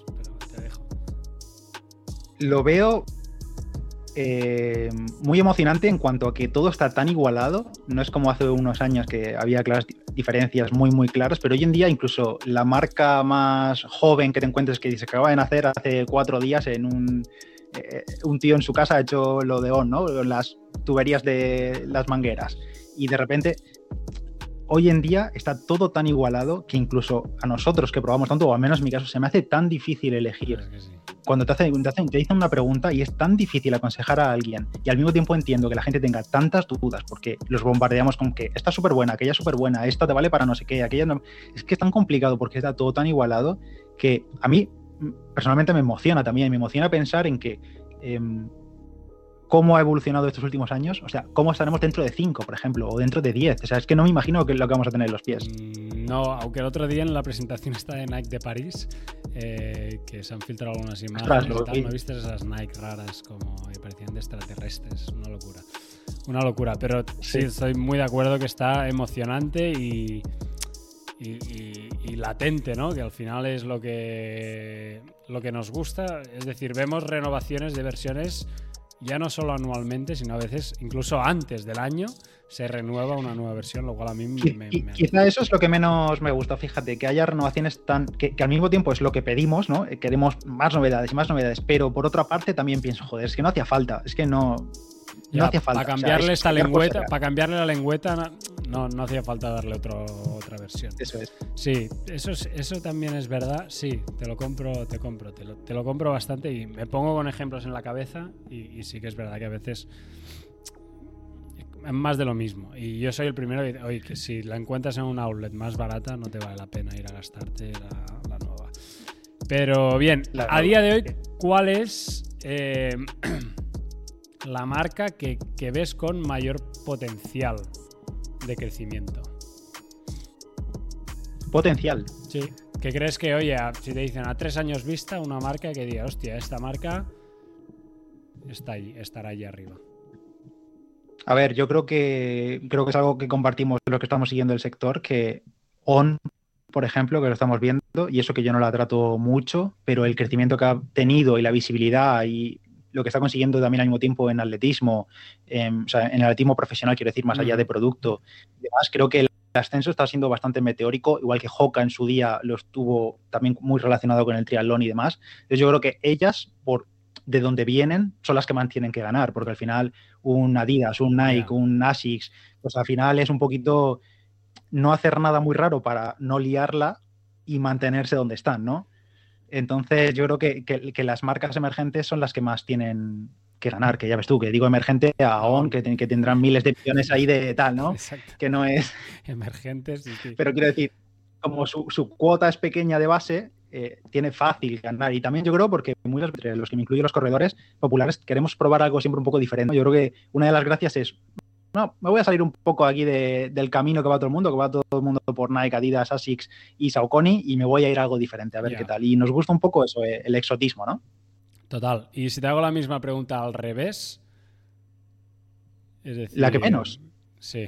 Lo veo eh, muy emocionante en cuanto a que todo está tan igualado. No es como hace unos años que había claras diferencias muy, muy claras, pero hoy en día incluso la marca más joven que te encuentres que se acaba de nacer hace cuatro días en un, eh, un tío en su casa ha hecho lo de On, ¿no? Las tuberías de las mangueras. Y de repente... hoy en día está todo tan igualado que incluso a nosotros que probamos tanto, o al menos en mi caso, se me hace tan difícil elegir. Claro que sí. Cuando te hacen, te, hacen, te dicen una pregunta y es tan difícil aconsejar a alguien, y al mismo tiempo entiendo que la gente tenga tantas dudas porque los bombardeamos con que esta es súper buena, aquella es súper buena, esta te vale para no sé qué, aquella no... Es que es tan complicado porque está todo tan igualado que a mí personalmente me emociona también, me emociona pensar en que eh, cómo ha evolucionado estos últimos años, o sea, cómo estaremos dentro de cinco, por ejemplo, o dentro de diez. O sea, es que no me imagino que lo que vamos a tener en los pies. No, aunque el otro día en la presentación esta de Nike de París, eh, que se han filtrado algunas imágenes, Ostras, tal, ¿no viste esas Nike raras como que parecían de extraterrestres? Una locura. Una locura, pero sí, sí estoy muy de acuerdo que está emocionante y, y, y, y latente, ¿no? Que al final es lo que, lo que nos gusta. Es decir, vemos renovaciones de versiones ya no solo anualmente, sino a veces incluso antes del año se renueva una nueva versión, lo cual a mí me... Y, me, y me... Quizá eso es lo que menos me gusta, fíjate, que haya renovaciones tan... Que, que al mismo tiempo es lo que pedimos, ¿no? Queremos más novedades y más novedades, pero por otra parte también pienso, joder, es que no hacía falta, es que no... Ya, no hacía falta. Para cambiarle, o sea, esta lengüeta, para cambiarle la lengüeta no, no hacía falta darle otro, otra versión. Eso es. Sí, eso, es, eso también es verdad. Sí, te lo compro, te compro, te lo, te lo compro bastante y me pongo con ejemplos en la cabeza y, y sí que es verdad que a veces es más de lo mismo. Y yo soy el primero que, oye, que si la encuentras en un outlet más barata no te vale la pena ir a gastarte la, la nueva. Pero bien, la a día de hoy, ¿cuál es... Eh, la marca que, que ves con mayor potencial de crecimiento? Potencial. Sí. ¿Qué crees que, oye, si te dicen a tres años vista una marca que diga, hostia, esta marca está ahí, estará allí arriba? A ver, yo creo que creo que es algo que compartimos los que estamos siguiendo el sector, que On, por ejemplo, que lo estamos viendo, y eso que yo no la trato mucho, pero el crecimiento que ha tenido y la visibilidad y lo que está consiguiendo también al mismo tiempo en atletismo, eh, o sea, en el atletismo profesional, quiero decir, más allá de producto y demás, creo que el ascenso está siendo bastante meteórico, igual que Hoka en su día lo estuvo también muy relacionado con el triatlón y demás. Entonces yo creo que ellas, por de donde vienen, son las que más tienen que ganar, porque al final un Adidas, un Nike, yeah. un Asics, pues al final es un poquito no hacer nada muy raro para no liarla y mantenerse donde están, ¿no? Entonces yo creo que, que, que las marcas emergentes son las que más tienen que ganar, que ya ves tú, que digo emergente a O N, que, que tendrán miles de millones ahí de tal, ¿no? Exacto. Que no es... Emergentes, sí, sí. Pero quiero decir, como su, su cuota es pequeña de base, eh, tiene fácil ganar. Y también yo creo porque muchos de los que me incluyo los corredores populares queremos probar algo siempre un poco diferente. Yo creo que una de las gracias es... No, me voy a salir un poco aquí de, del camino que va todo el mundo, que va todo el mundo por Nike, Adidas, Asics y Saucony, y me voy a ir a algo diferente, a ver yeah. qué tal. Y nos gusta un poco eso, el exotismo, ¿no? Total. Y si te hago la misma pregunta al revés, es decir... ¿La que menos? Sí.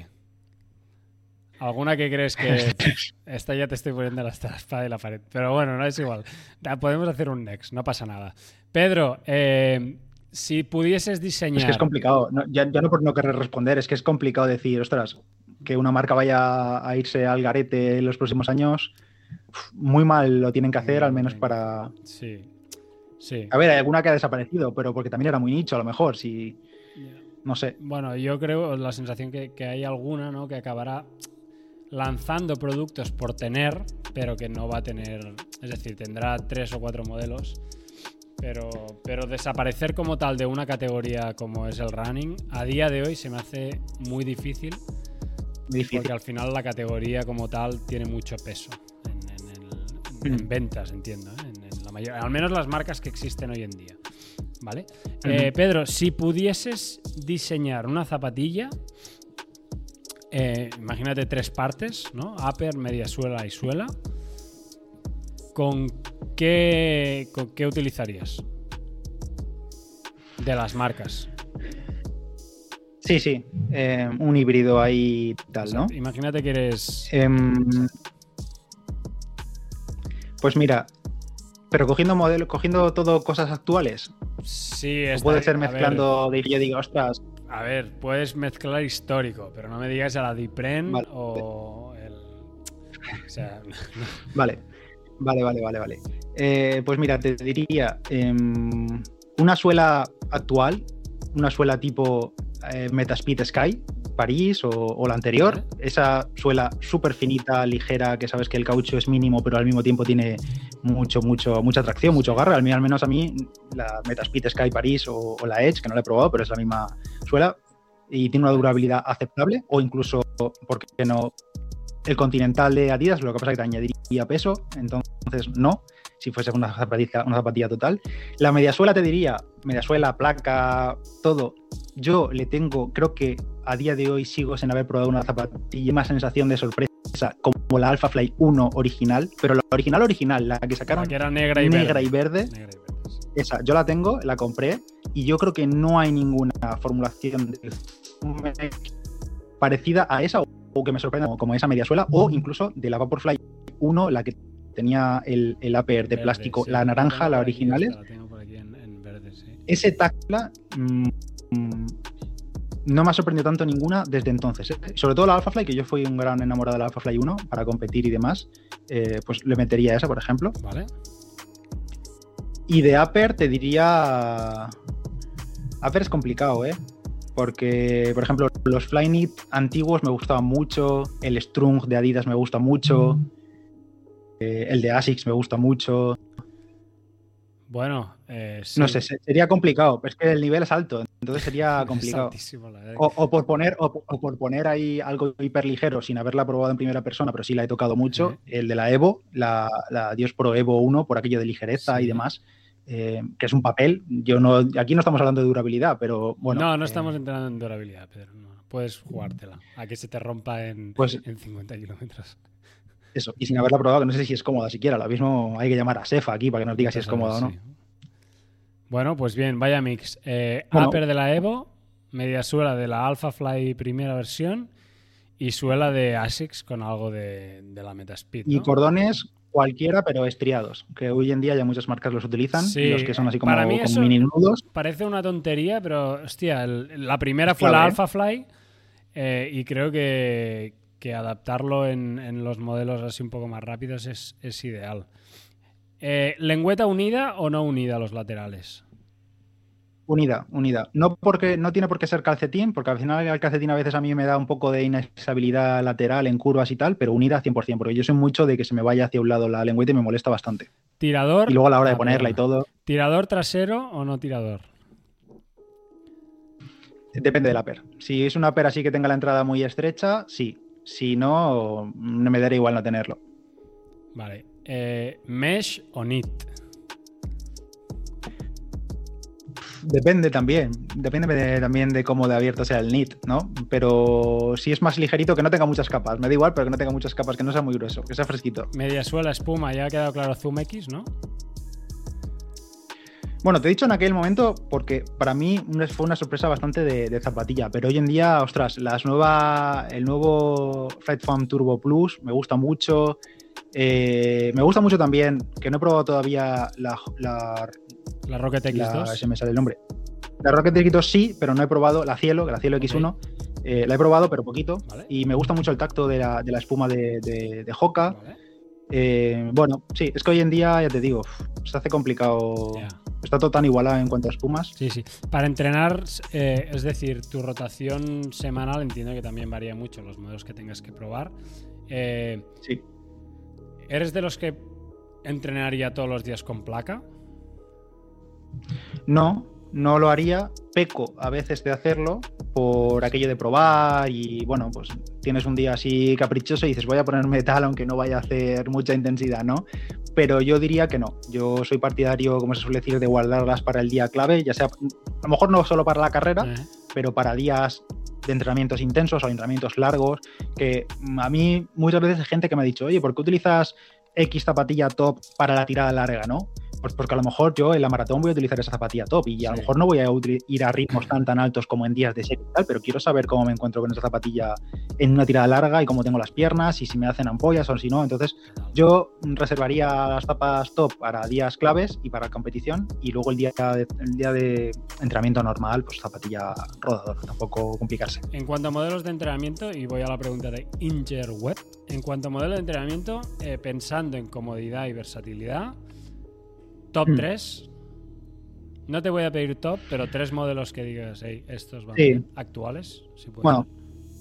¿Alguna que crees que... Esta ya te estoy poniendo la espada de la pared. Pero bueno, no es igual. Podemos hacer un next, no pasa nada. Pedro, eh... si pudieses diseñar... Es que es complicado, no, ya, ya no por no querer responder, es que es complicado decir, ostras, que una marca vaya a irse al garete en los próximos años, muy mal lo tienen que hacer, al menos para... Sí, sí. A ver, hay alguna que ha desaparecido, pero porque también era muy nicho, a lo mejor, si... No sé. Bueno, yo creo, la sensación que, que hay alguna, ¿no?, que acabará lanzando productos por tener, pero que no va a tener... Es decir, tendrá tres o cuatro modelos... Pero, pero desaparecer como tal de una categoría como es el running, a día de hoy se me hace muy difícil, difícil. Porque al final la categoría como tal tiene mucho peso en, en, el, en ventas, entiendo, ¿eh? en, en la mayor, al menos las marcas que existen hoy en día, ¿vale? Uh-huh. eh, Pedro, si pudieses diseñar una zapatilla, eh, imagínate tres partes, ¿no? Upper, media suela y suela, ¿con qué, con qué utilizarías de las marcas? Sí, sí, eh, un híbrido ahí tal, ¿no? Imagínate que eres... Eh, pues mira, pero cogiendo modelo, cogiendo todo cosas actuales. Sí, está, puede ser mezclando, ver, de yo digo, ostras. A ver, puedes mezclar histórico, pero no me digas a la Dipren vale. o el... O sea... Vale. Vale, vale, vale, vale. Eh, pues mira, te diría eh, una suela actual, una suela tipo eh, Metaspeed Sky, París o, o la anterior. ¿Eh? Esa suela súper finita, ligera, que sabes que el caucho es mínimo, pero al mismo tiempo tiene mucho, mucho, mucha tracción, mucho garra. Al, al menos a mí, la Metaspeed Sky París o, o la Edge, que no la he probado, pero es la misma suela y tiene una durabilidad aceptable, o incluso, ¿por qué no? El Continental de Adidas, lo que pasa es que te añadiría peso, entonces no, si fuese una zapatilla, una zapatilla total. La mediasuela te diría, mediasuela, placa, todo. Yo le tengo, creo que a día de hoy sigo sin haber probado una zapatilla más sensación de sorpresa como la Alpha Fly uno original, pero la original original, la que sacaron la que era negra y negra verde. Y verde, negra y verde sí. Esa, yo la tengo, la compré y yo creo que no hay ninguna formulación de parecida a esa o que me sorprenda como esa mediasuela, o incluso de la Vaporfly uno, la que tenía el, el upper de verde, plástico, sí, la naranja, la original. La tengo por aquí en, en verde, sí. Ese tacla mmm, no me ha sorprendido tanto ninguna desde entonces. ¿eh? Sobre todo la Alphafly, que yo fui un gran enamorado de la Alphafly uno para competir y demás, eh, pues le metería esa, por ejemplo. Vale. Y de upper te diría... Upper es complicado, ¿eh? Porque, por ejemplo, los Flyknit antiguos me gustaban mucho, el Strung de Adidas me gusta mucho, eh, el de Asics me gusta mucho. Bueno, eh, sí. No sé, sería complicado, pero es que el nivel es alto, entonces sería complicado. O, o, por poner, o, o por poner ahí algo hiper ligero sin haberla probado en primera persona, pero sí la he tocado mucho, sí. El de la Evo, la, la Dios Pro Evo uno, por aquello de ligereza sí. Y demás. Eh, que es un papel. Yo no, aquí no estamos hablando de durabilidad, pero bueno. No, no eh, estamos entrando en durabilidad, Pedro. No, puedes jugártela a que se te rompa en, pues, en cincuenta kilómetros. Eso, y sin haberla probado, no sé si es cómoda siquiera. Lo mismo hay que llamar a Sefa aquí para que nos diga si es cómoda sí. o no. Bueno, pues bien, vaya mix. Eh, bueno, upper de la Evo, media suela de la Alphafly primera versión y suela de Asics con algo de, de la Metaspeed, ¿no? Y cordones cualquiera, pero estriados, que hoy en día ya muchas marcas los utilizan, sí, los que son así como, para mí como eso mini nudos. Parece una tontería, pero hostia, el, la primera fue la Alphafly eh, y creo que, que adaptarlo en, en los modelos así un poco más rápidos es, es ideal. Eh, ¿Lengüeta unida o no unida a los laterales? Unida, unida. No porque no tiene por qué ser calcetín, porque al final el calcetín a veces a mí me da un poco de inestabilidad lateral en curvas y tal, pero unida cien por ciento, porque yo soy mucho de que se me vaya hacia un lado la lengüeta y me molesta bastante. Tirador. Y luego a la hora de ponerla y todo. ¿Tirador trasero o no tirador? Depende del upper. Si es un upper así que tenga la entrada muy estrecha, sí. Si no, me daría igual no tenerlo. Vale. Eh, ¿Mesh o knit? Depende también, depende de, también de cómo de abierto sea el knit, ¿no? Pero si es más ligerito, que no tenga muchas capas. Me da igual, pero que no tenga muchas capas, que no sea muy grueso, que sea fresquito. Media suela, espuma, ya ha quedado claro Zoom X, ¿no? Bueno, te he dicho en aquel momento porque para mí fue una sorpresa bastante de, de zapatilla, pero hoy en día, ostras, las nueva, el nuevo Flight Foam Turbo Plus me gusta mucho. Eh, me gusta mucho también, que no he probado todavía la... la La Rocket X dos. La, se me sale el nombre. La Rocket X dos sí, pero no he probado la Cielo, la Cielo X uno. Okay. Eh, la he probado, pero poquito. Vale. Y me gusta mucho el tacto de la, de la espuma de, de, de Hoka. Vale. Eh, bueno, sí, es que hoy en día, ya te digo, se hace complicado. Yeah. Está todo tan igualado en cuanto a espumas. Sí, sí. Para entrenar, eh, es decir, tu rotación semanal, entiendo que también varía mucho los modelos que tengas que probar. Eh, sí. ¿Eres de los que entrenaría todos los días con placa? No, no lo haría. Peco a veces de hacerlo por aquello de probar y bueno, pues tienes un día así caprichoso y dices voy a ponerme tal aunque no vaya a hacer mucha intensidad, ¿no? Pero yo diría que no. Yo soy partidario, como se suele decir, de guardarlas para el día clave, ya sea, a lo mejor no solo para la carrera, uh-huh. pero para días de entrenamientos intensos o entrenamientos largos, que a mí muchas veces hay gente que me ha dicho, oye, ¿por qué utilizas X zapatilla top para la tirada larga, no? Pues porque a lo mejor yo en la maratón voy a utilizar esa zapatilla top y sí. a lo mejor no voy a ir a ritmos tan tan altos como en días de serie y tal, pero quiero saber cómo me encuentro con esa zapatilla en una tirada larga y cómo tengo las piernas y si me hacen ampollas o si no. Entonces yo reservaría las zapas top para días claves y para competición y luego el día de, el día de entrenamiento normal, pues zapatilla rodadora, tampoco complicarse. En cuanto a modelos de entrenamiento, y voy a la pregunta de Ingerweb, en cuanto a modelo de entrenamiento, eh, pensando en comodidad y versatilidad, top mm. tres. No te voy a pedir top, pero tres modelos que digas, hey, estos van sí. bien, actuales. Si bueno,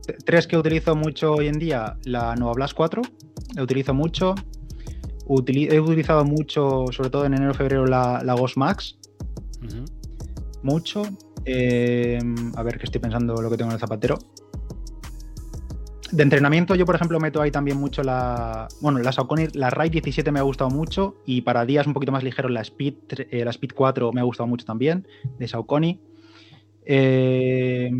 tres que utilizo mucho hoy en día, la Nova Blast cuatro, la utilizo mucho. Utili- he utilizado mucho, sobre todo en enero febrero, la, la Ghost Max. Uh-huh. Mucho. Eh, a ver, que estoy pensando lo que tengo en el zapatero. De entrenamiento, yo por ejemplo meto ahí también mucho la. Bueno, la Saucony, la Ride diecisiete me ha gustado mucho. Y para días un poquito más ligeros, la Speed, eh, la Speed cuatro me ha gustado mucho también, de Saucony. Eh,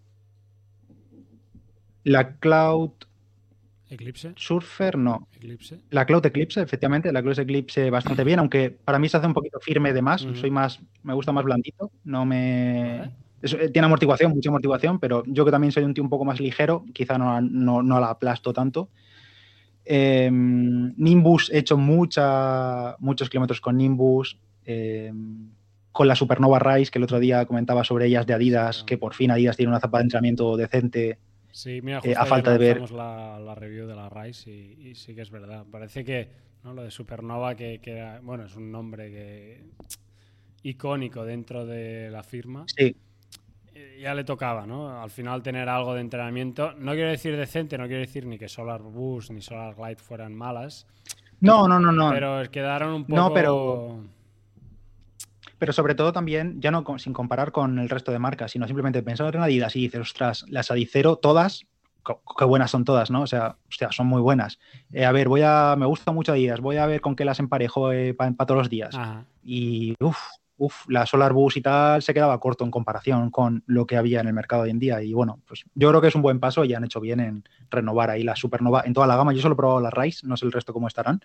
la Cloud Eclipse. Surfer, no. Eclipse. La Cloud Eclipse, efectivamente, la Cloud Eclipse bastante bien, aunque para mí se hace un poquito firme de más. Uh-huh. Soy más, me gusta más blandito. No me. ¿Vale? Eso, tiene amortiguación, mucha amortiguación, pero yo que también soy un tío un poco más ligero, quizá no, no, no la aplasto tanto. Eh, Nimbus, he hecho mucha, muchos kilómetros con Nimbus. Eh, con la Supernova Rise, que el otro día comentaba sobre ellas de Adidas, sí, que por fin Adidas tiene una zapa de entrenamiento decente. Sí, mira, justo eh, a falta de ver la, la review de la Rise y, y sí que es verdad. Parece que, ¿no?, lo de Supernova, que, que bueno, es un nombre que icónico dentro de la firma. Sí. Ya le tocaba, ¿no? Al final tener algo de entrenamiento. No quiero decir decente, no quiero decir ni que Solar Boost ni Solar Glide fueran malas. No, no, no, no. Pero quedaron un poco. No, pero. Pero sobre todo también, ya no con, sin comparar con el resto de marcas, sino simplemente pensar en Adidas y dices, ostras, las Adicero, todas, qué buenas son todas, ¿no? O sea, hostia, son muy buenas. Eh, a ver, voy a. Me gusta mucho Adidas, voy a ver con qué las emparejo eh, para pa todos los días. Ajá. Y uff. Uf, la Solar Boost y tal se quedaba corto en comparación con lo que había en el mercado hoy en día. Y bueno, pues yo creo que es un buen paso y han hecho bien en renovar ahí la Supernova en toda la gama. Yo solo he probado la Rise, no sé el resto cómo estarán.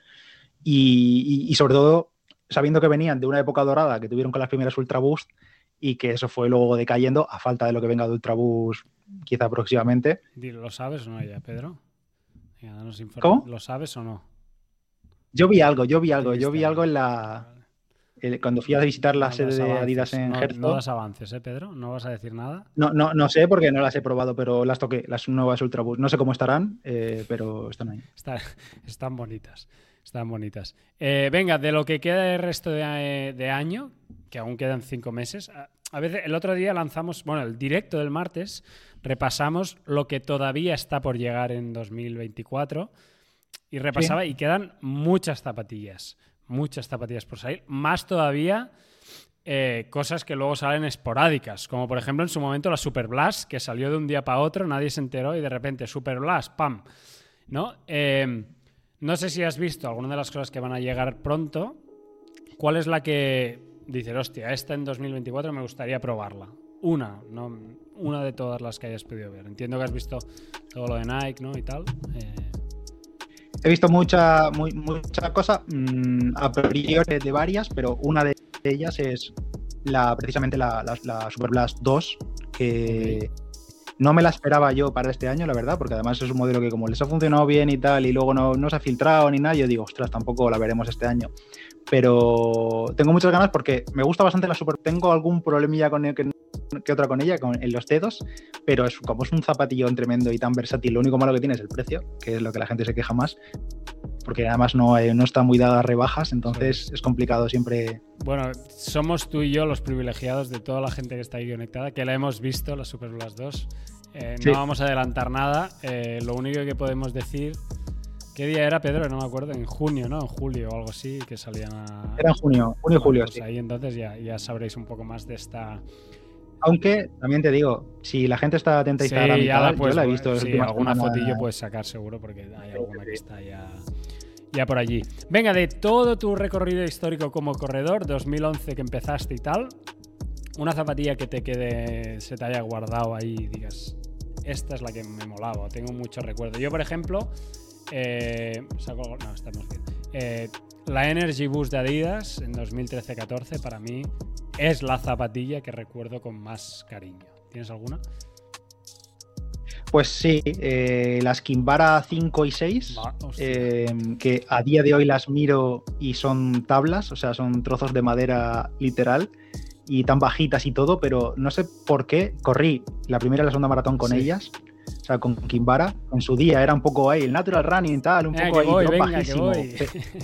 Y, y, y sobre todo, sabiendo que venían de una época dorada que tuvieron con las primeras Ultra Boost y que eso fue luego decayendo a falta de lo que venga de Ultra Boost quizá próximamente. ¿Lo sabes o no ya, Pedro? Ya, danos informe. ¿Cómo? ¿Lo sabes o no? Yo vi algo, yo vi algo, yo vi algo en la... Cuando fui a visitar la no sede de Adidas en no, Herzog. No das avances, ¿eh, Pedro? ¿No vas a decir nada? No, no, no sé porque no las he probado, pero las toqué, las nuevas Ultra Boost. No sé cómo estarán, eh, pero están ahí. Está, están bonitas, están bonitas. Eh, venga, de lo que queda del resto de, de año, que aún quedan cinco meses, a, a veces el otro día lanzamos, bueno, el directo del martes, repasamos lo que todavía está por llegar en dos mil veinticuatro y repasaba, sí. Y quedan muchas zapatillas. Muchas zapatillas por salir, más todavía eh, cosas que luego salen esporádicas, como por ejemplo en su momento la Super Blast, que salió de un día para otro, nadie se enteró y de repente Super Blast, ¡pam! ¿No? Eh, no sé si has visto alguna de las cosas que van a llegar pronto. ¿Cuál es la que dices, hostia, esta en dos mil veinticuatro me gustaría probarla? Una, no, una de todas las que hayas podido ver. Entiendo que has visto todo lo de Nike, ¿no? Y tal. Eh... He visto mucha, muy, mucha cosa mmm, a priori de varias, pero una de ellas es la precisamente la, la, la Super Blast dos, que okay. No me la esperaba yo para este año, la verdad, porque además es un modelo que como les ha funcionado bien y tal, y luego no, no se ha filtrado ni nada, yo digo, ostras, tampoco la veremos este año. Pero tengo muchas ganas porque me gusta bastante la Super. Tengo algún problemilla con el que que otra con ella, con, en los dedos, pero es, como es un zapatillón tremendo y tan versátil, lo único malo que tiene es el precio, que es lo que la gente se queja más, porque además no, eh, no está muy dada a rebajas, entonces sí. Es complicado siempre. Bueno, somos tú y yo los privilegiados de toda la gente que está ahí conectada, que la hemos visto, la Super Blast dos. Eh, sí. No vamos a adelantar nada, eh, lo único que podemos decir... ¿Qué día era, Pedro? No me acuerdo, en junio, ¿no? En julio o algo así, que salían a... Era en junio, junio y julio, pues sí. Ahí entonces ya, ya sabréis un poco más de esta... Aunque, también te digo, si la gente está atenta a Instagram sí, y tal, la puedes, yo la he visto... Sí, alguna semana... fotillo puedes sacar seguro, porque hay alguna que está ya, ya por allí. Venga, de todo tu recorrido histórico como corredor, dos mil once que empezaste y tal, una zapatilla que te quede, se te haya guardado ahí y digas, esta es la que me molaba, tengo mucho recuerdo. Yo, por ejemplo, eh, saco... No, estamos bien. Eh, la Energy Boost de Adidas en dos mil trece catorce para mí es la zapatilla que recuerdo con más cariño. ¿Tienes alguna? Pues sí, eh, las Kinvara cinco y seis, Va, eh, que a día de hoy las miro y son tablas, o sea, son trozos de madera literal y tan bajitas y todo, pero no sé por qué corrí la primera y la segunda maratón con sí. ellas. O sea, con Kinvara, en su día era un poco ahí, el natural running y tal, un eh, poco ahí, voy, venga, bajísimo.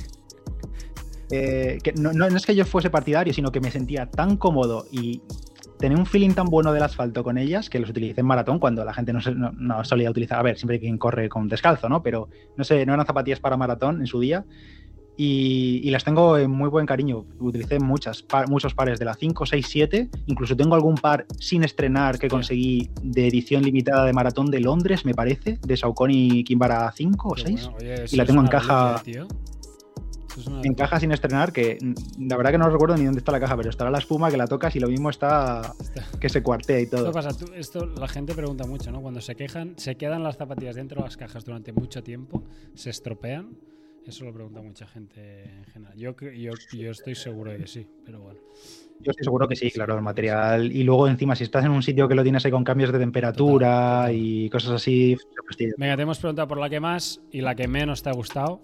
Eh, que no, no, no es que yo fuese partidario, sino que me sentía tan cómodo y tenía un feeling tan bueno del asfalto con ellas que los utilicé en maratón cuando la gente no, se, no, no solía utilizar. A ver, siempre hay quien corre con descalzo, ¿no? Pero no sé, no eran zapatillas para maratón en su día. Y, y las tengo en muy buen cariño. Utilicé muchas, pa, muchos pares de la cinco, seis, siete. Incluso tengo algún par sin estrenar que conseguí de edición limitada de maratón de Londres, me parece, de Saucony Kimbara cinco o seis. Bueno, oye, y la tengo en caja. Reliquia, en caja sin estrenar, que la verdad que no recuerdo ni dónde está la caja, pero estará la espuma que la tocas y lo mismo está que se cuartea y todo. Esto pasa, tú, esto la gente pregunta mucho, ¿no? Cuando se quejan, se quedan las zapatillas dentro de las cajas durante mucho tiempo, se estropean. Eso lo pregunta mucha gente en general. Yo, yo, yo estoy seguro de que sí, pero bueno. Yo estoy seguro que sí, claro, el material. Y luego encima, si estás en un sitio que lo tienes ahí con cambios de temperatura total, total. y cosas así... Venga, te hemos preguntado por la que más y la que menos te ha gustado.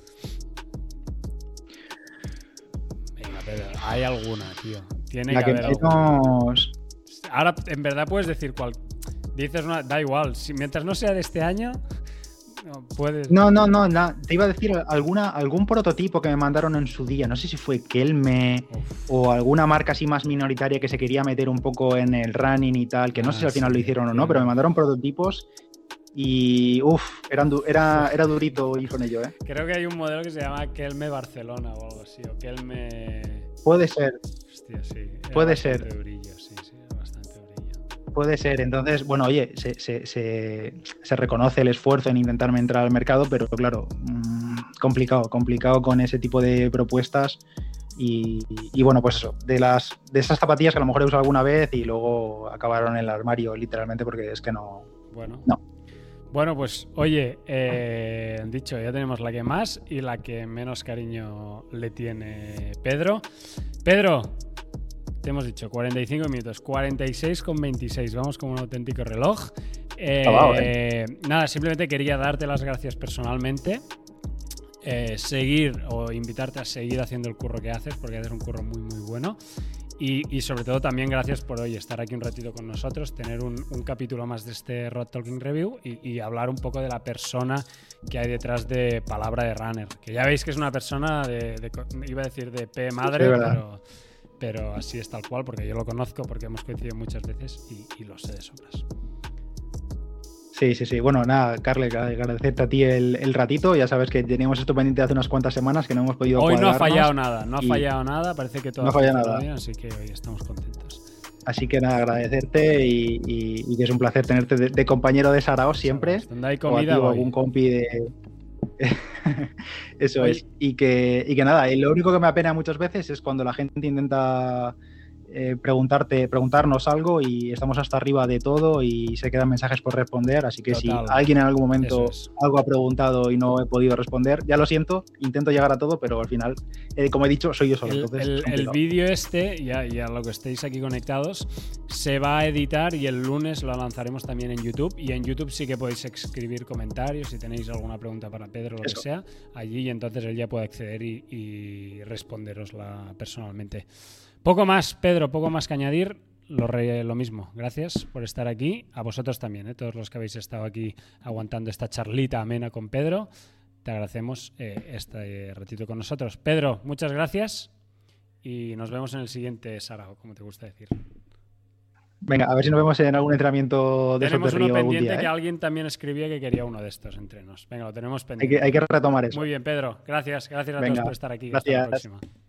Venga, Pedro, hay alguna, tío. Tiene la que, que haber menos... alguna. Ahora, en verdad, puedes decir cuál. Dices una... Da igual, si, mientras no sea de este año... No, puedes... no, no, no, no, te iba a decir alguna, algún prototipo que me mandaron en su día, no sé si fue Kelme Uf. o alguna marca así más minoritaria que se quería meter un poco en el running y tal, que no ah, sé si al final sí, lo hicieron o no, pero me mandaron prototipos y uff, eran du era, era durito ir con ello, ¿eh? Creo que hay un modelo que se llama Kelme Barcelona o algo así, o Kelme... Puede ser. Hostia, sí. Puede ser. Brillo, sí, sí. Puede ser, entonces, bueno, oye, se, se, se, se reconoce el esfuerzo en intentarme entrar al mercado, pero claro, mmm, complicado, complicado con ese tipo de propuestas y, y bueno, pues eso, de las de esas zapatillas que a lo mejor he usado alguna vez y luego acabaron en el armario literalmente porque es que no... Bueno, no. Bueno, pues oye, eh, dicho, ya tenemos la que más y la que menos cariño le tiene Pedro. Pedro, te hemos dicho cuarenta y cinco minutos, cuarenta y seis con veintiséis, vamos como un auténtico reloj. Eh, Acabado, ¿eh? Nada, simplemente quería darte las gracias personalmente, eh, seguir o invitarte a seguir haciendo el curro que haces, porque haces un curro muy muy bueno. Y, y sobre todo también gracias por hoy estar aquí un ratito con nosotros, tener un, un capítulo más de este Road Talking Review y, y hablar un poco de la persona que hay detrás de Palabra de Runner, que ya veis que es una persona de, de iba a decir de P madre, sí, pero, pero así es tal cual, porque yo lo conozco, porque hemos coincidido muchas veces y, y lo sé de sobras. Sí, sí, sí. Bueno, nada, Carle, agradecerte a ti el, el ratito. Ya sabes que teníamos esto pendiente hace unas cuantas semanas que no hemos podido Hoy no ha cuadrarnos fallado nada, no ha fallado nada. Parece que todo no ha fallado nada. Bien, así que hoy estamos contentos. Así que nada, agradecerte y, y, y que es un placer tenerte de, de compañero de Sarao siempre. Donde hay comida, o a ti, o algún compi de... Eso Oye. es. Y que, y que nada, lo único que me apena muchas veces es cuando la gente intenta... Eh, preguntarte, preguntarnos algo y estamos hasta arriba de todo y se quedan mensajes por responder, así que Total. Si alguien en algún momento es. algo ha preguntado y no he podido responder, ya lo siento, intento llegar a todo, pero al final, eh, como he dicho, soy yo solo. El, entonces el, el vídeo este, ya, ya lo que estéis aquí conectados, se va a editar y el lunes lo lanzaremos también en YouTube, y en YouTube sí que podéis escribir comentarios si tenéis alguna pregunta para Pedro o lo Eso. que sea, allí, y entonces él ya puede acceder y, y responderosla personalmente. Poco más, Pedro, poco más que añadir, lo, re, lo mismo, gracias por estar aquí, a vosotros también, ¿eh? Todos los que habéis estado aquí aguantando esta charlita amena con Pedro, te agradecemos eh, este ratito con nosotros. Pedro, muchas gracias y nos vemos en el siguiente Sarao, como te gusta decir. Venga, a ver si nos vemos en algún entrenamiento de Tenemos uno pendiente día, ¿eh? que alguien también escribía que quería uno de estos entrenos. Venga, lo tenemos pendiente. Hay que, hay que retomar eso. Muy bien, Pedro, gracias, gracias a Venga, todos por estar aquí. Gracias. Hasta la próxima.